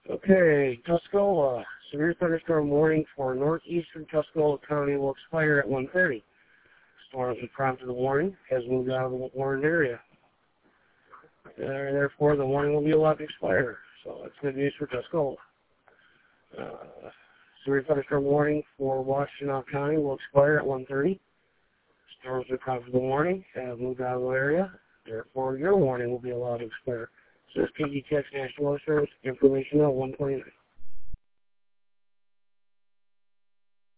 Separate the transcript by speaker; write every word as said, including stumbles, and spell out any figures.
Speaker 1: Okay, Tuscola. Severe thunderstorm warning for northeastern Tuscola County will expire at one thirty. Storms that prompted the warning has moved out of the warned area. Uh, therefore, the warning will be allowed to expire. So that's good news for Tuscola. Uh, severe thunderstorm warning for Washtenaw County will expire at one thirty. Storms that prompted the warning have moved out of the area. Therefore, your warning will be allowed to expire. So this is K G T X National Weather Service, information on one twenty-nine.